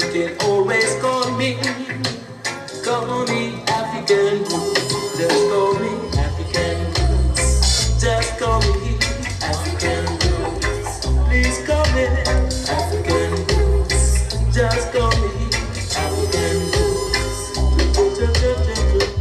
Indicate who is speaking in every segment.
Speaker 1: can always call me African roots. Just call me African roots. Just call me African roots. Please call me African roots. Just call me African roots.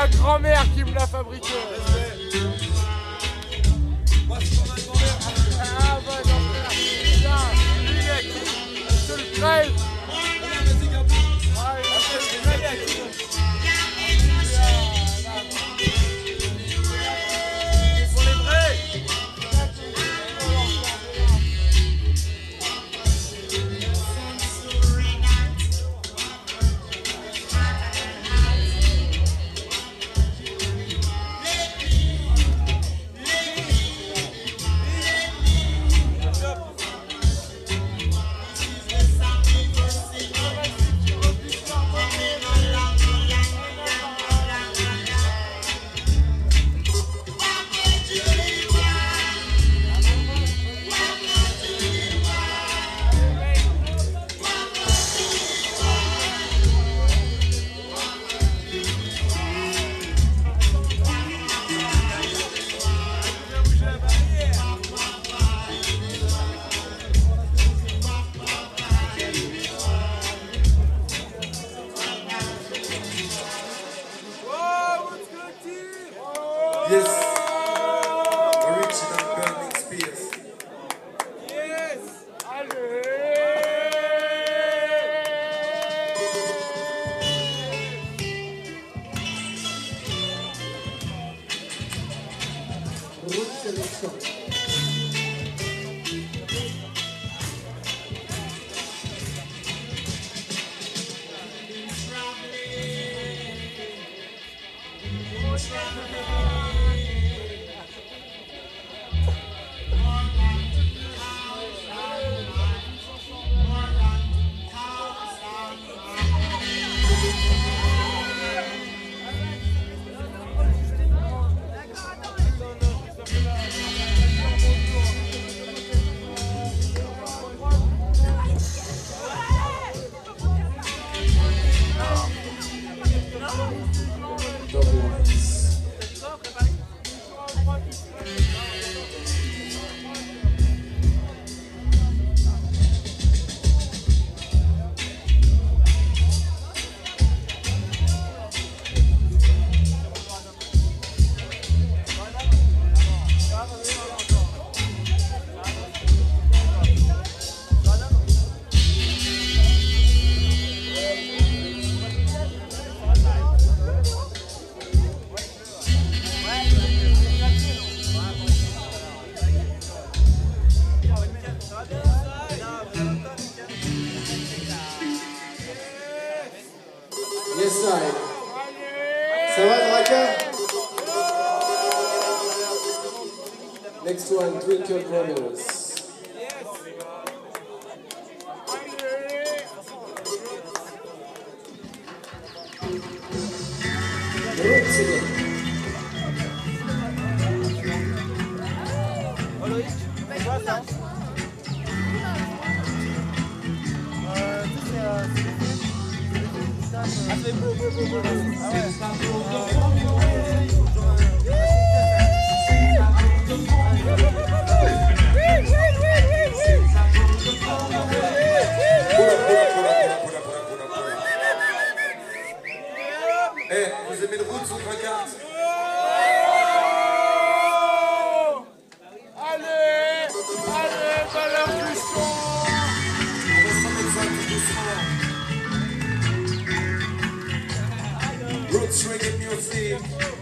Speaker 2: ma grand-mère qui me l'a fabriqué.
Speaker 3: Moi, c'est pour ma grand-mère.
Speaker 2: Ah bah non, frère. Putain, lui, il a qui? Je te le crève.
Speaker 3: Vas-y, Gabou.
Speaker 2: Ah, il
Speaker 3: Après,
Speaker 2: a
Speaker 3: je
Speaker 2: qui?
Speaker 3: vais aller à qui? Pour les vrais.
Speaker 1: Yes. Original Burning Spears.
Speaker 2: Yes. Allez.
Speaker 4: Yes, side. Ça va, Draka? Next one, Twinkle Brothers. Roots again.
Speaker 1: Eh, vous aimez le roots ou Draka?
Speaker 2: Allez, valeur du son.
Speaker 1: On va s'en mettre ça tout doucement. Roots reggae music.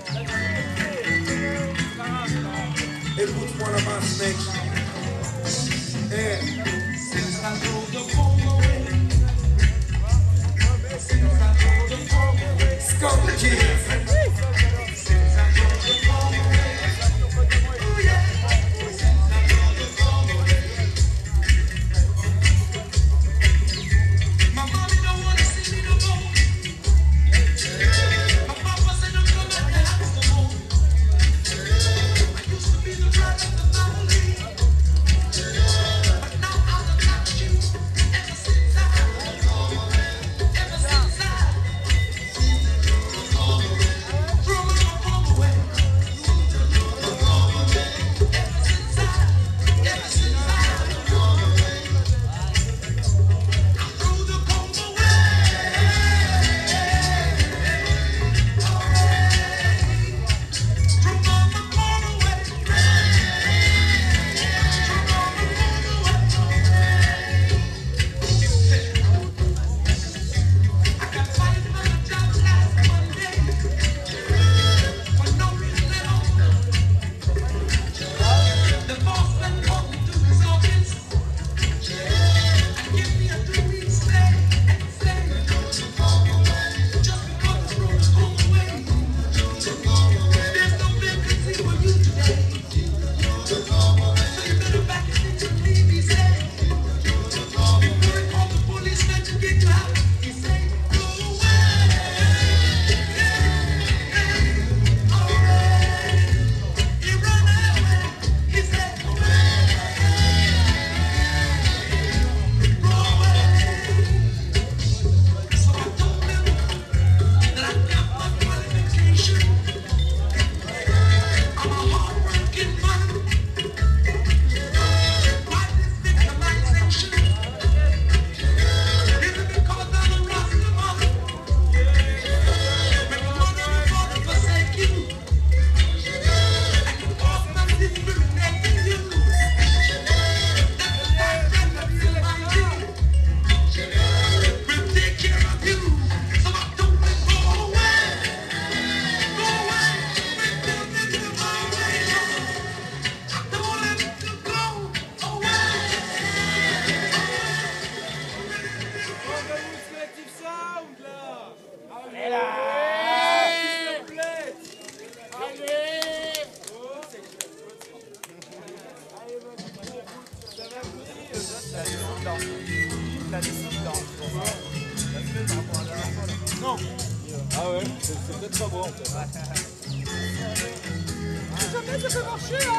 Speaker 1: Écoute-moi la basse, mec. Eh. Skunk Kids.
Speaker 2: t'as des cibles là. Non.
Speaker 3: Ah ouais, c'est peut-être pas bon en fait.
Speaker 2: Jamais ça peut marcher hein.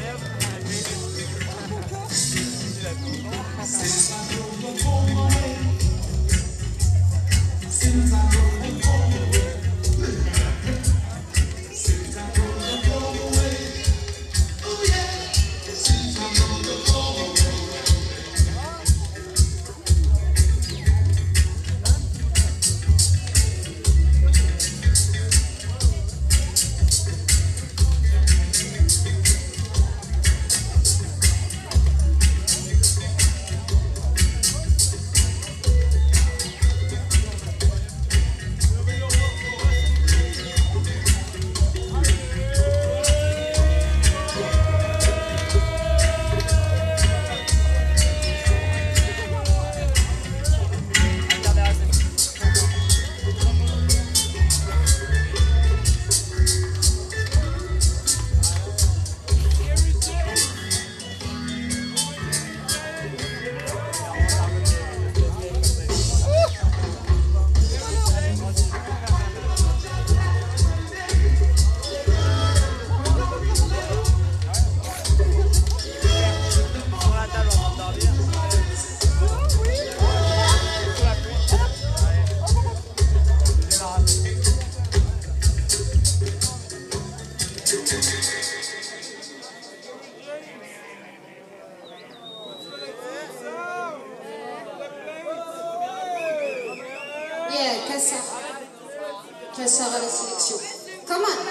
Speaker 5: Yeah, quelle sera la sélection? Come on!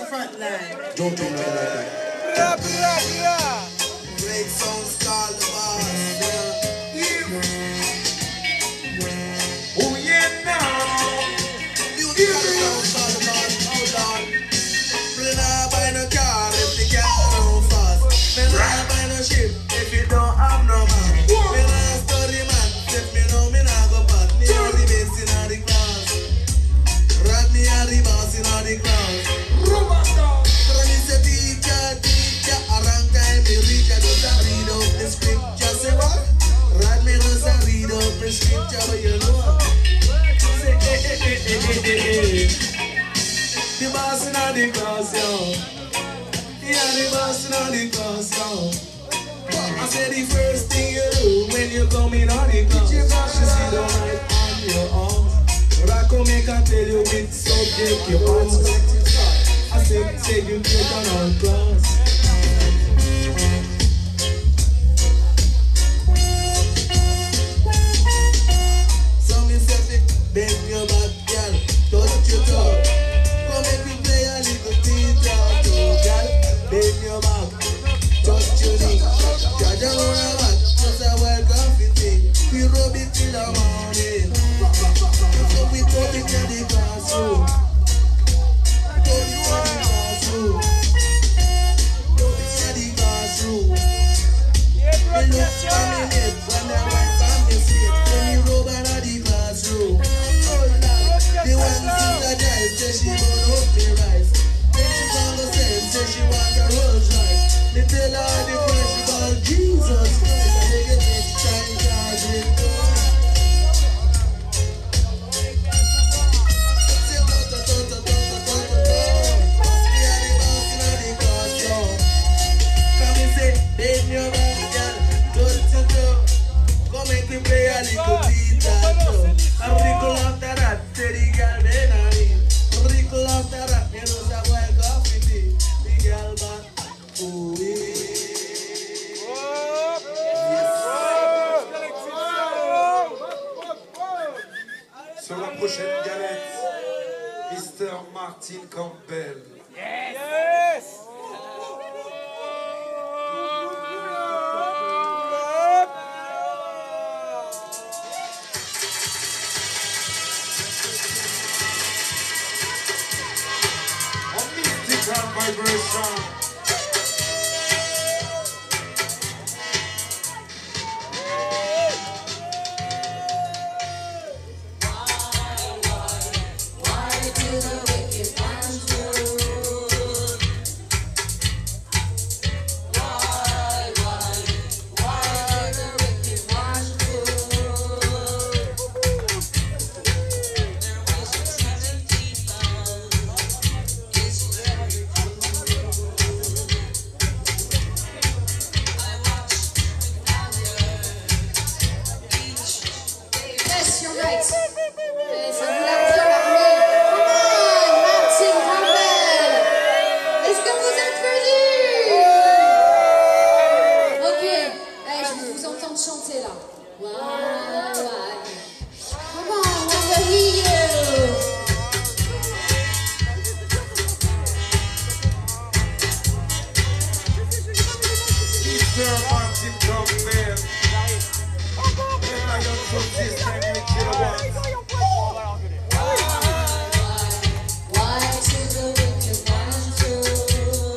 Speaker 6: front line.
Speaker 4: Don't do nothing like that.
Speaker 2: Bra, bra, bra.
Speaker 6: Great songs called the boss.
Speaker 1: Oh yeah, now.
Speaker 6: Beautiful songs called the boss. Hold on. Me nah buy no car if the car don't fast. Me nah buy no ship if you don't have no man. Me nah study man if me know me nah go bad. Me are the best in all the class. Rap me are the boss in all the class. So me say teacher, around time me reach I just a read out the scripture. Say what? Rap me just a read out the scripture, but you know what? Say the boss in all the class, yo. Yeah, the boss in all the class, yo. I say the first thing you do when you come in on the class, you sit down right on your arms. But I come make I tell you which subject you pass. I say you take on all class. So me say bend your back, girl, touch your toe. Come make me play a little theater, girl. Bend your back, touch your knee. Jaja wanna back, just a welcome fitting. We rub it till the morning. So we put it in the classroom. Put it in the classroom. Put it in the classroom.
Speaker 2: Yeah, bro,
Speaker 6: Me look
Speaker 2: yes,
Speaker 6: for me
Speaker 2: sir.
Speaker 6: head when I walk on the street. When me rub in the classroom. The one thing I drive say she gon' up me rice. Then she gon' go say she want a Rolls Royce. Me tell her the price she call Jesus Christ. I make it next time charging. Say me are the boss inna the class, yo. Come me say, bend your back, girl, touch your toe. Come make me play a little tic-tac-toe. A wrinkle after that, say the girl then I need. A wrinkle after that, you know that boy coffee tea. The girl back, ooh wee.
Speaker 7: Sur la prochaine galette, Mr. Martin Campbell.
Speaker 2: Yes.
Speaker 7: A mystical vibration.
Speaker 5: Yes, you're right. Et ça vous l'a bien parlé. Come on, Martin Campbell. Est-ce que vous êtes venus? Ok, eh, je vous entends chanter là. Why, why? Come on, I wanna hear you.
Speaker 7: Mr. Martin Campbell. Les Lions subsist 98 kilowatts.
Speaker 5: Why to the wicked one true?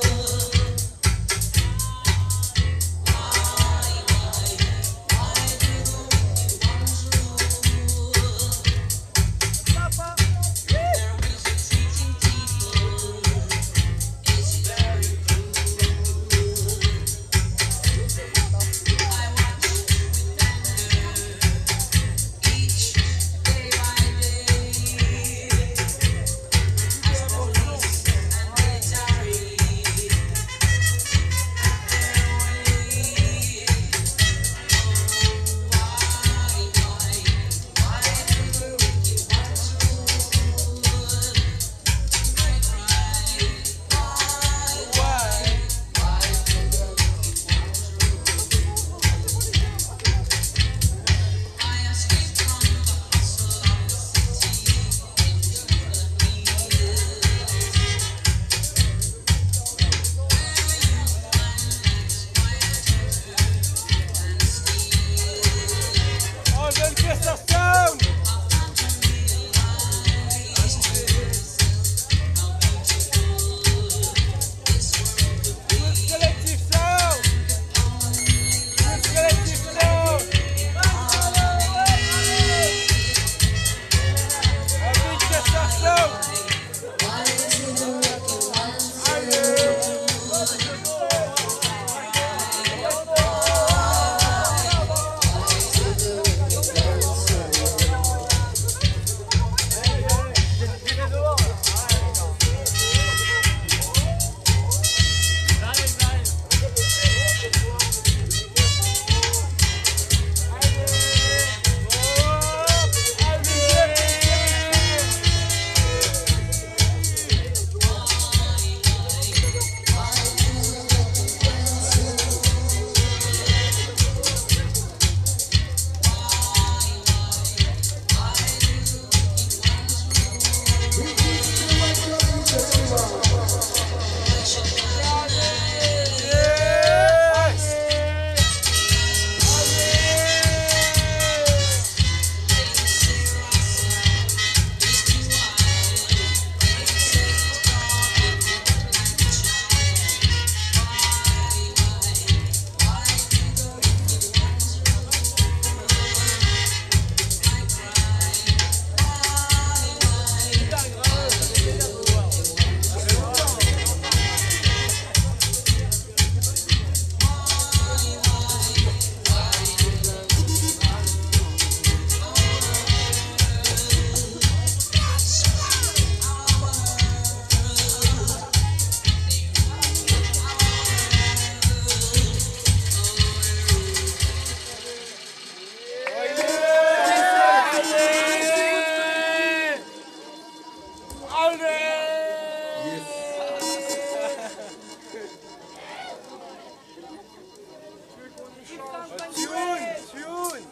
Speaker 2: Tune.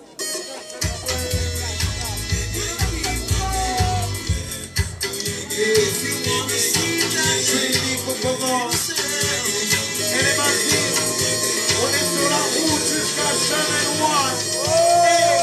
Speaker 7: Trinity pour commencer. Elle est partie. On est sur la route jusqu'à Channel One.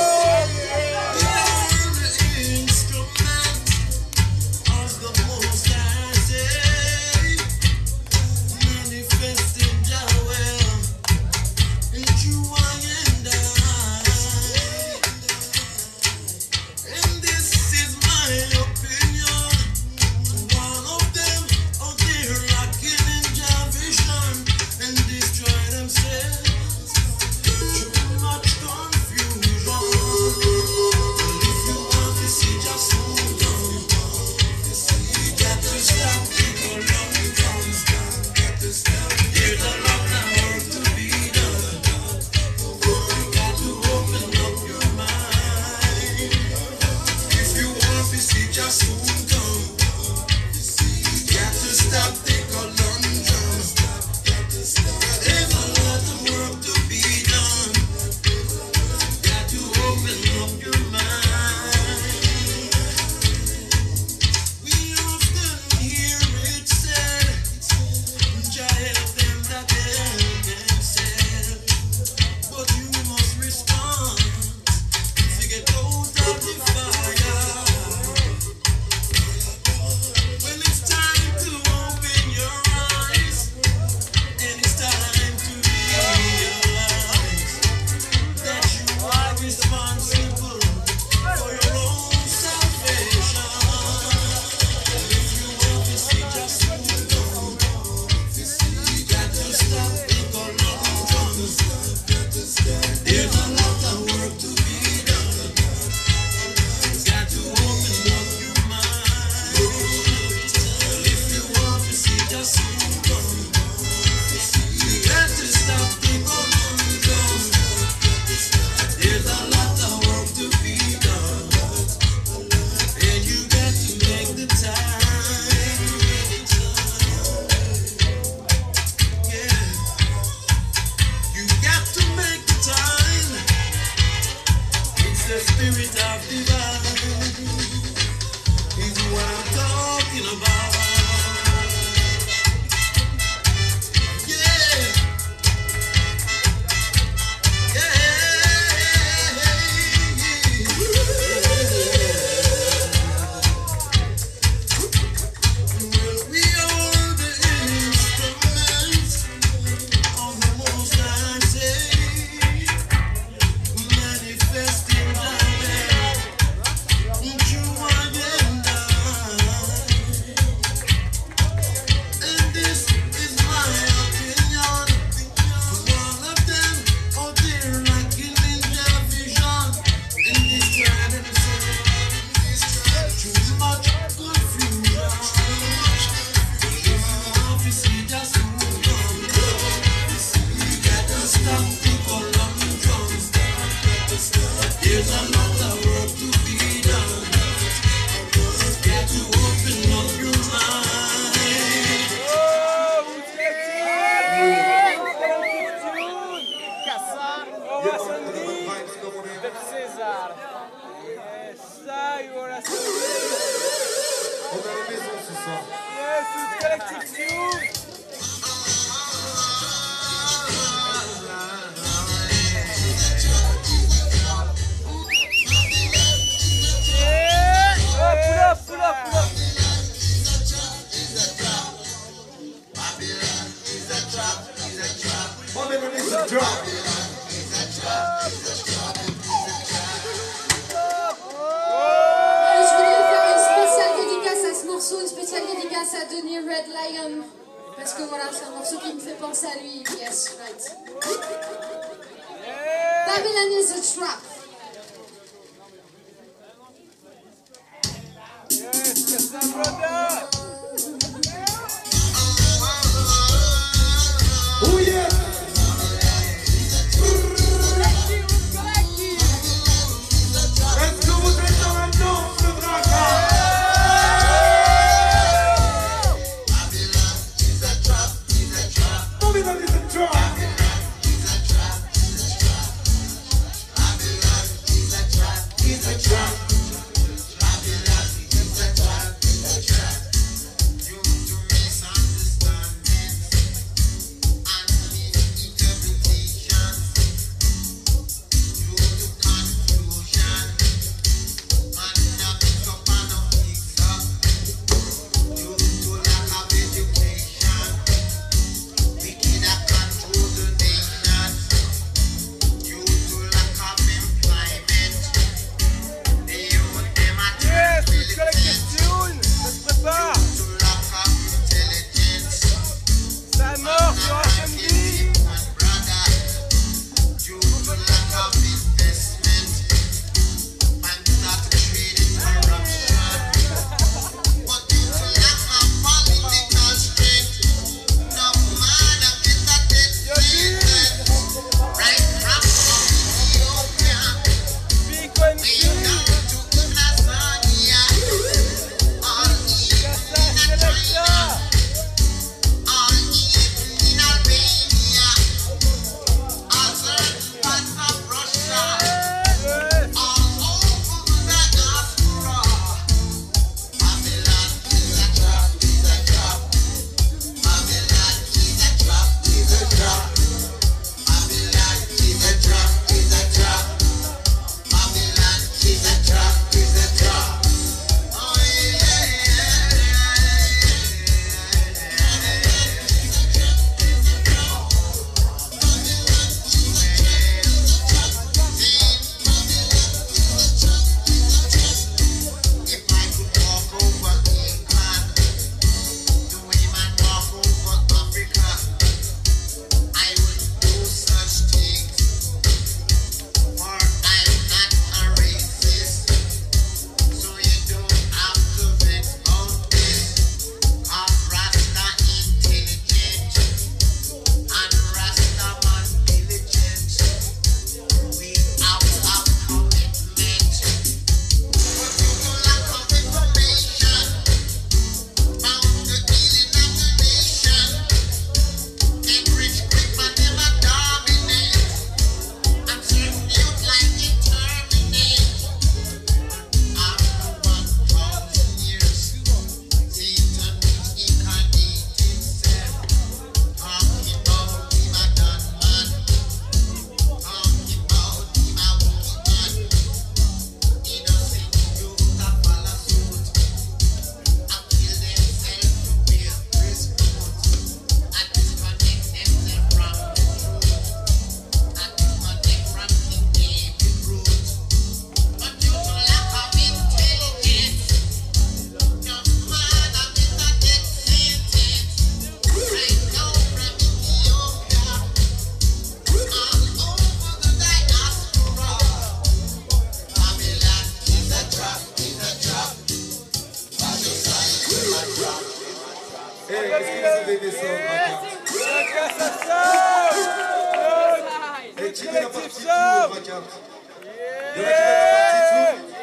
Speaker 7: bébé son, Raka.
Speaker 2: Chacun sa sauce.
Speaker 7: Et tu veux la partie tour,
Speaker 2: Sauce.
Speaker 7: Raka. Il y en a qui veulent la partie tour.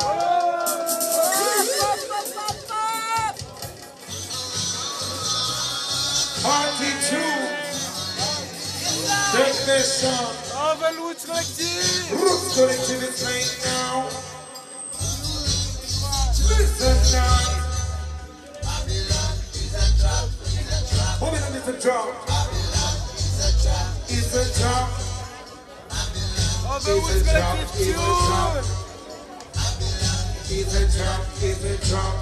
Speaker 7: Party two. Technician.
Speaker 2: On va le Roots Collective.
Speaker 7: Roots Collective is playing now. Listen now. Babylon is a drop. It's a drop.
Speaker 2: On va Roots Collective tune.
Speaker 7: It's a drop. It's a drop.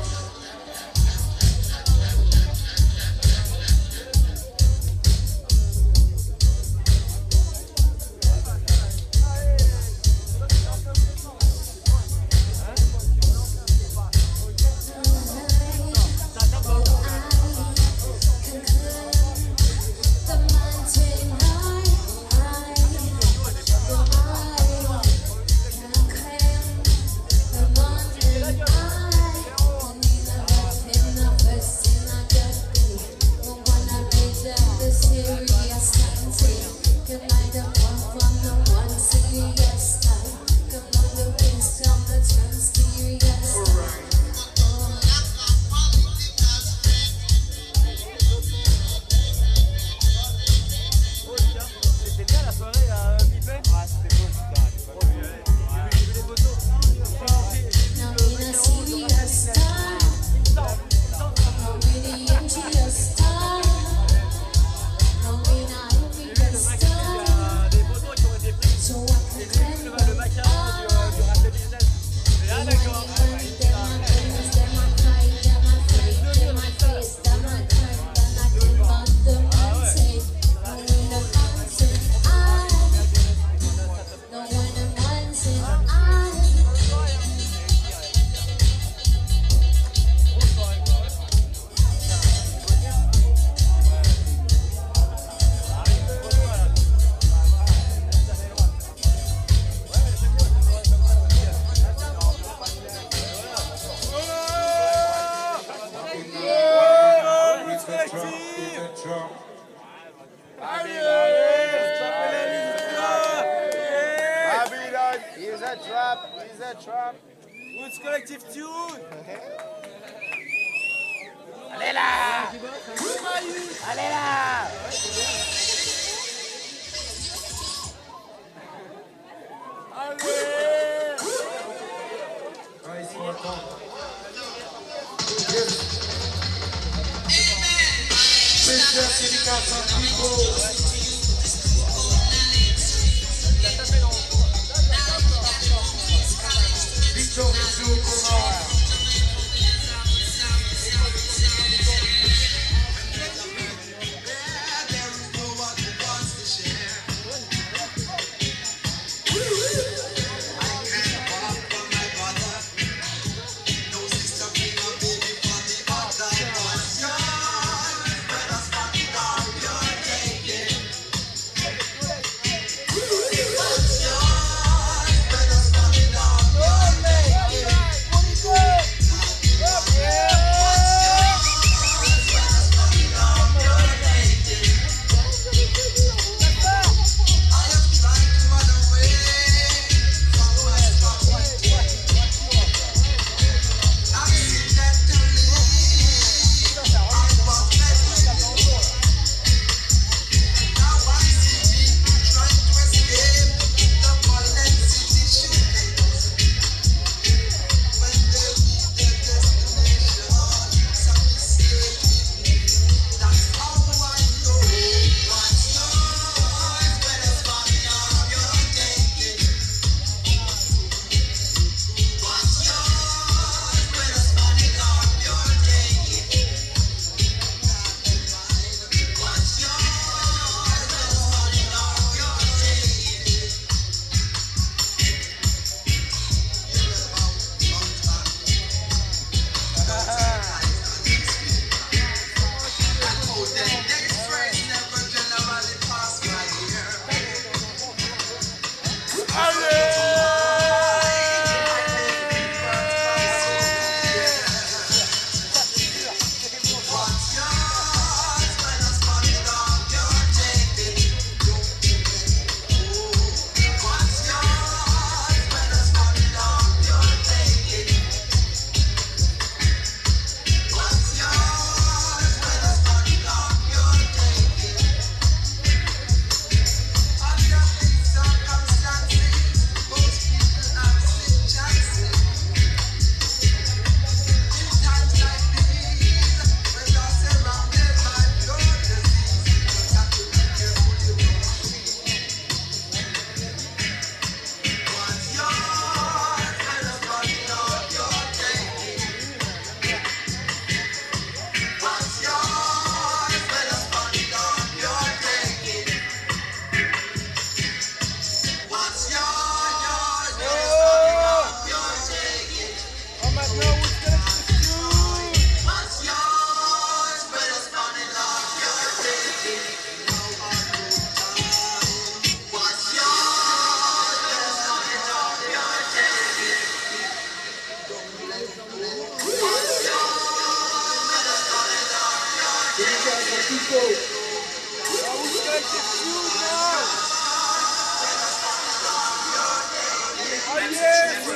Speaker 2: Roots Collective tune.
Speaker 8: Allez là! Allez là!
Speaker 7: Ah, ici maintenant. Special dedication people. Victor Mizzou, comment? There is no one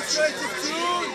Speaker 2: Demonstrative tune.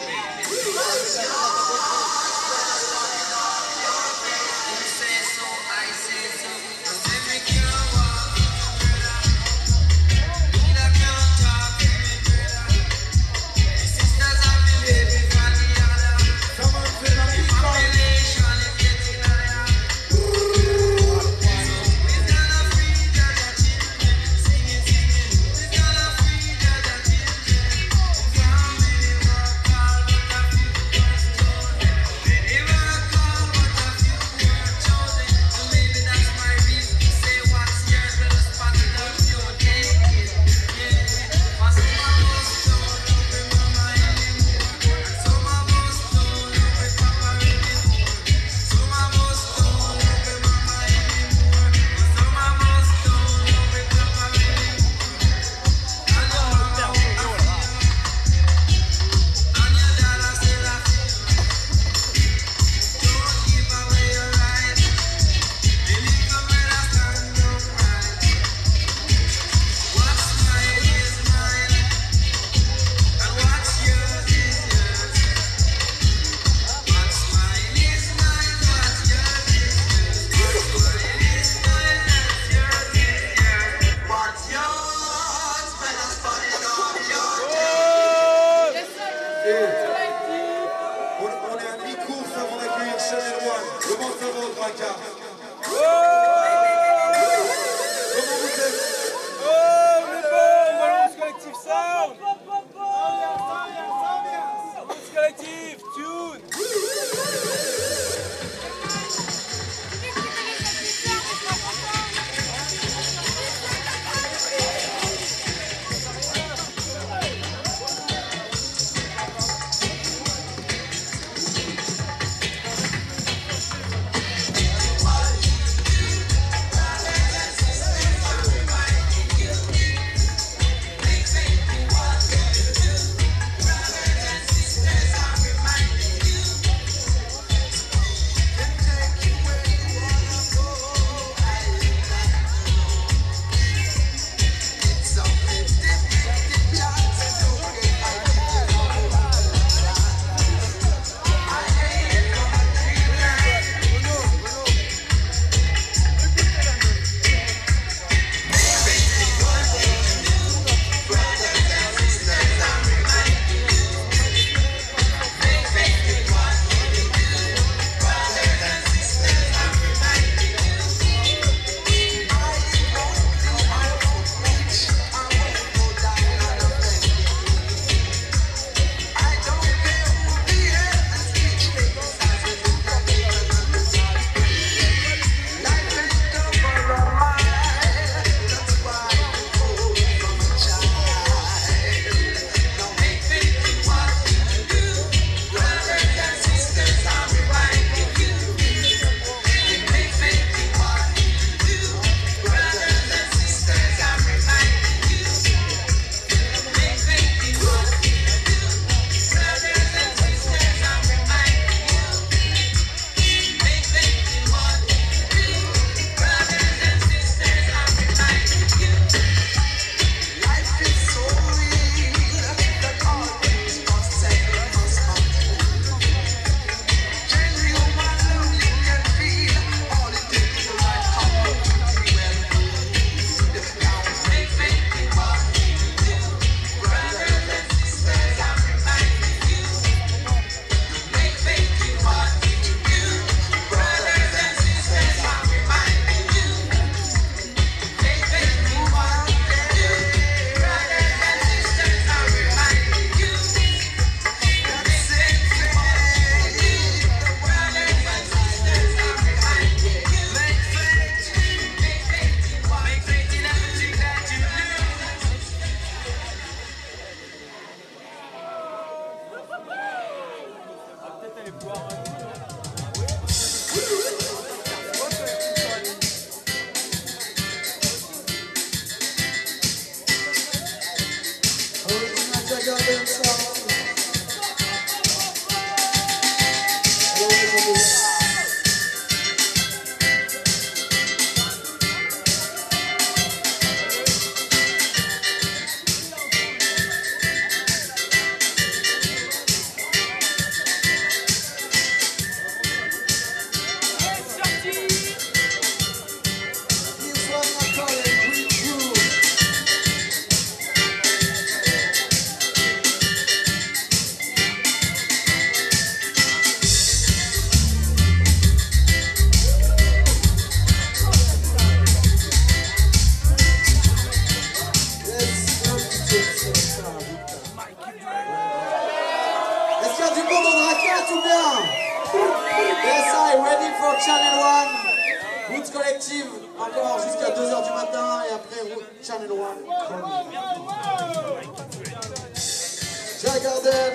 Speaker 7: Route Collective, encore jusqu'à 2h du matin, et après Route Channel One. Jack Garden.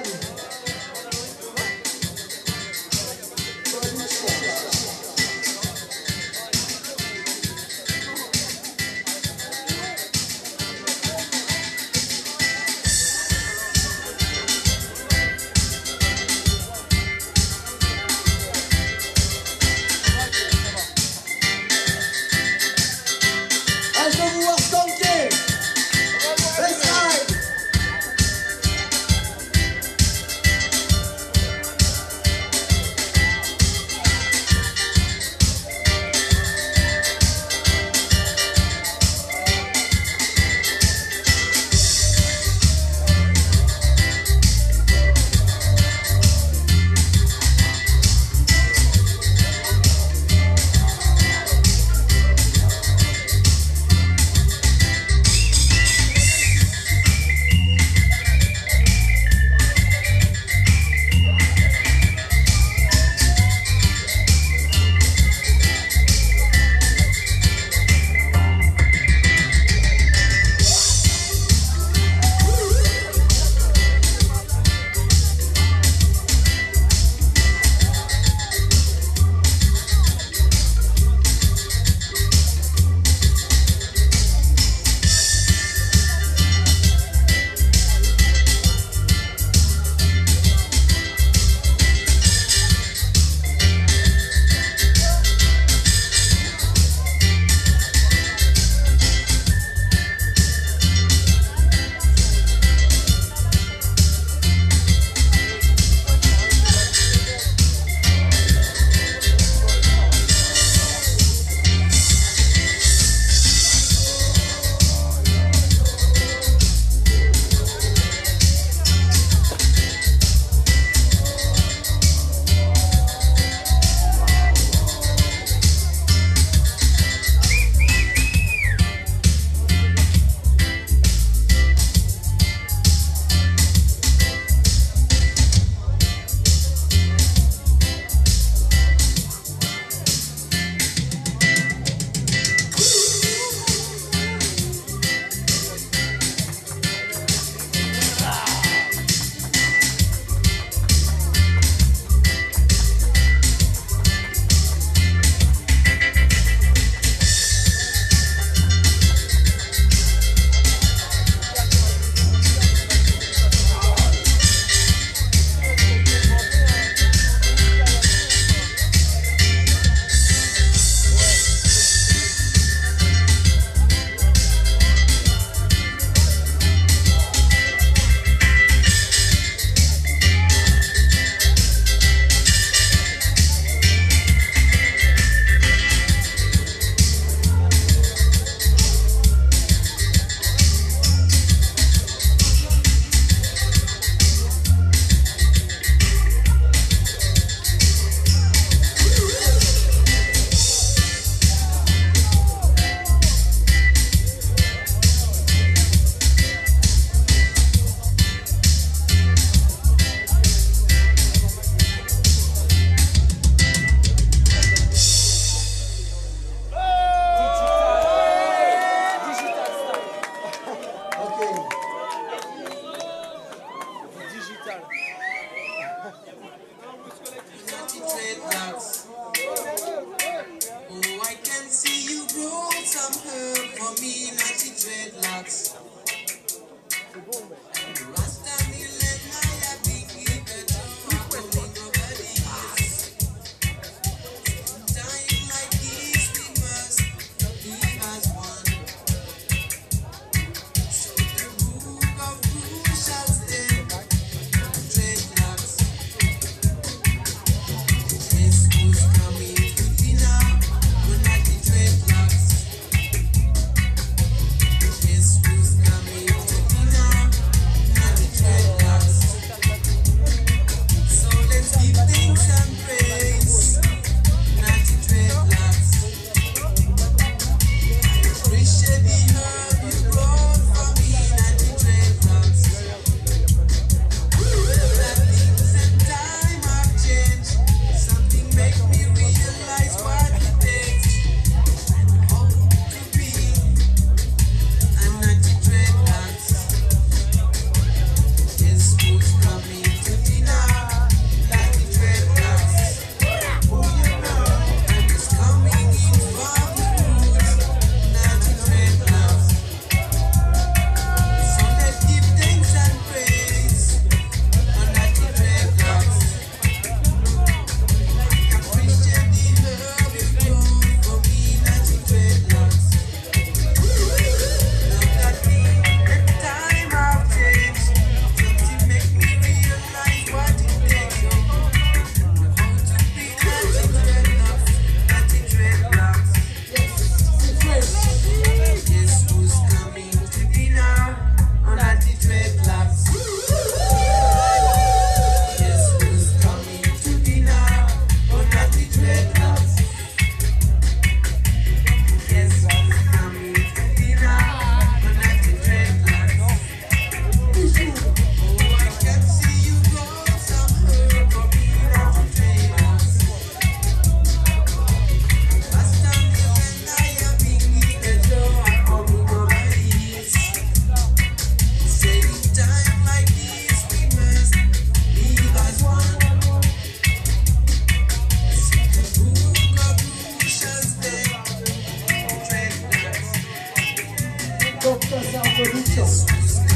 Speaker 5: production.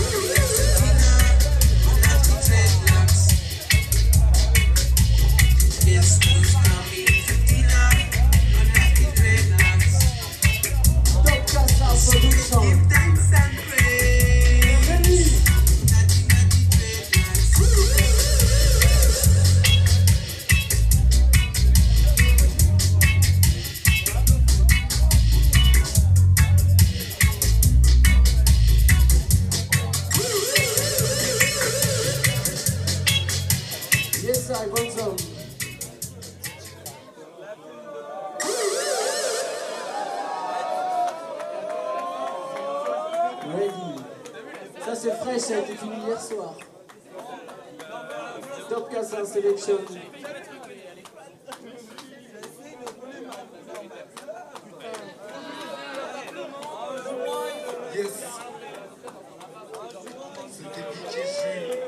Speaker 5: Yes, I want some. Ready. Ça c'est frais, ça a été fini hier soir. Top Casa Selection.
Speaker 6: Yes. C'était DJ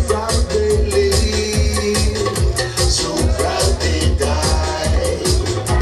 Speaker 9: So proud they die.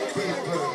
Speaker 7: people.